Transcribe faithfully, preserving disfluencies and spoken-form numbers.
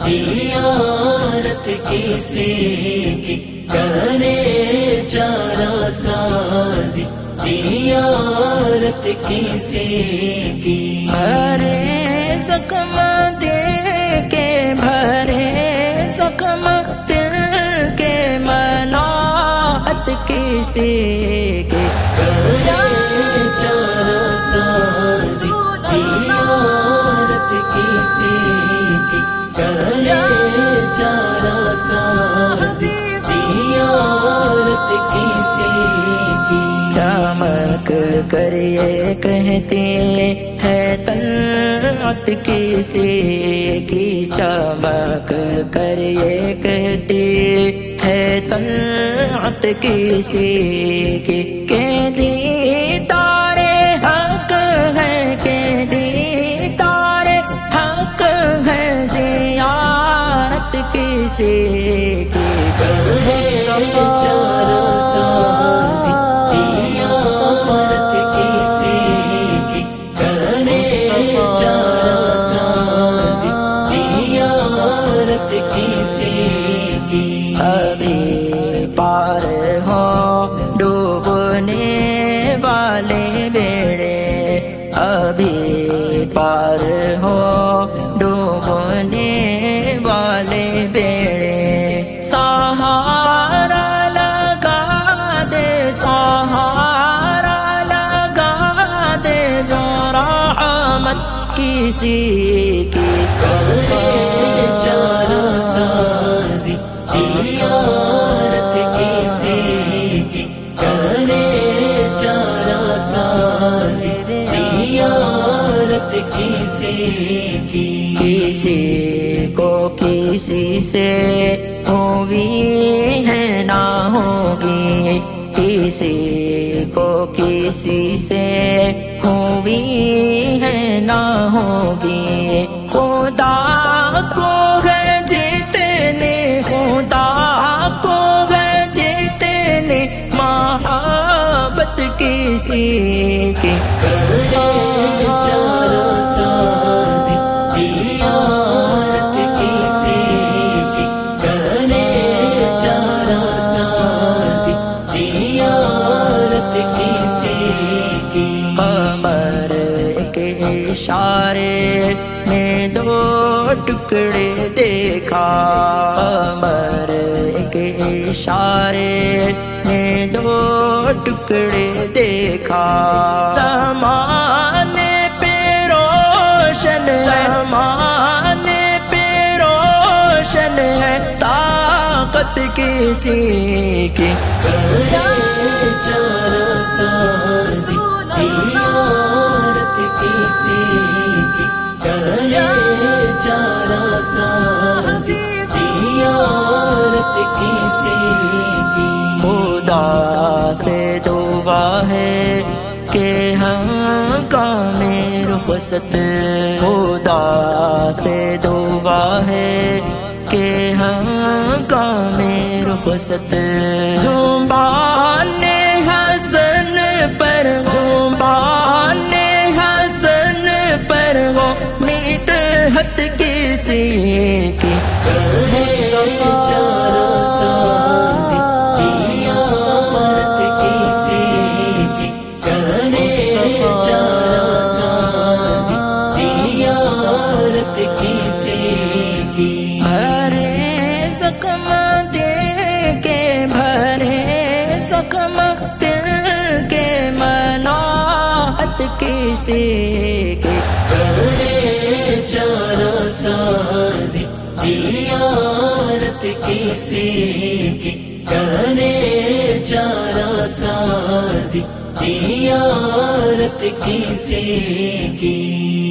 زیارت کسی کی کرے چارہ سازی، زیارت کسی کی بھرے زخم دل کے، بھرے زخم دل کے، مناعت کسی کی کرے چارہ سازی، زیارت کسی کی کرے چارہ سازی، زیارت کسی کی چمک کر یہ کہتے ہے طلعت کسی کی، چمک کر یہ کہتے ہے طلعت کسی کی، کہ دیدار حق ہے، کہ دیدار حق ہے، زیارت کسی کی کرے چارہ سازی، زیارت کسی کی کرے چارہ سازی، زیارت کسی کی ابھی پار ہو ڈوبنے والے بیڑے، ابھی پار ہو ڈوبنے والے بیڑے، سہارا لگا دے، سہارا لگا دے جو رحمت کسی کی کرے چارہ سازی، زیارت کسی کی کرے چارہ سازی، زیارت کسی کی کسی کو کسی سے ہوئی ہے نہ ہوگی، کسی کو کسی سے ہوئی ہے نہ ہوگی، خدا کو ہے جتنے، خدا کو ہے جتنے محبت کسی کی کرے چارہ سازی، زیارت کسی کی کرے چارہ سازی، زیارت کسی کی قمر ایک اشارے میں دو ٹکڑے دیکھا، قمر ایک اشارے میں دو ٹکڑے دیکھا، زمانے پہ روشن، زمانے پہ روشن ہے طاقت کسی کی کرے چارہ سازی، زیارت کسی کی کرے چارہ سازی، زیارت کسی کی خدا سے دعا ہے کہ ہم کام رخصت، خدا سے دعا ہے کہ ہم کام رخصت، زبان حسن پر، زبان حسن پر ہو مدحت کسی کی کرے چارہ سازی، زیارت کسی کی کرے چارہ سازی، زیارت کسی کی بھرے زخم دل کے، بھرے زخم دل کے، مناعت کسی کی کرے چارہ سازی، زیارت کسی کی کرے چارہ سازی، زیارت کسی کی